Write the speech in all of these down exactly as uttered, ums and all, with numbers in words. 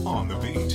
on the beat.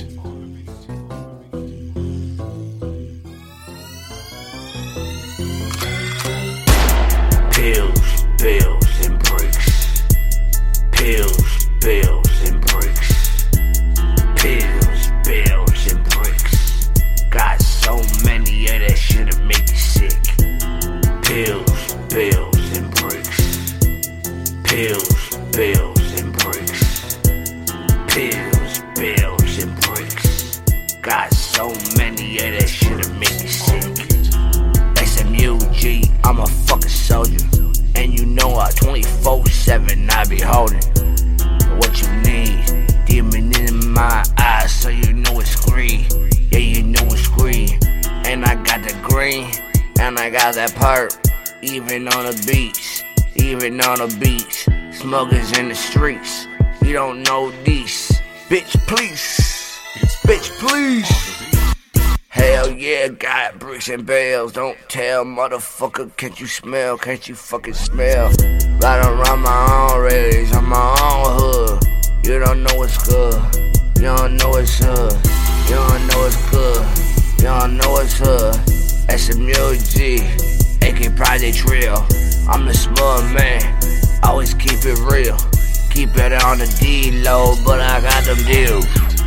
Pills, bills, and bricks. Pills, bills, and bricks. Pills, bills, and bricks. Got so many of that shit'll make you sick. Pills, bills, and bricks. Pills, bills, and bricks. Pills, bills, and bricks. Got so many of that shit'll make you sick. S M U G, I'm a fucking soldier. And you know I twenty-four seven I be holding what you need. Demon in my eyes, so you know it's green. Yeah, you know it's green. And I got the green, and I got that perp. Even on the beach, even on the beach. Smokers in the streets, you don't know these. Bitch, please. Bitch, please. Hell yeah, got bricks and bells. Don't tell, motherfucker, can't you smell? Can't you fucking smell? Right around my own race, on my own hood. You don't know what's good. You don't know what's hood. You don't know what's good. You don't know what's hood. S M U G, A K Project Trill. I'm the small man, always keep it real. Keep it on the D-low, but I got them deals.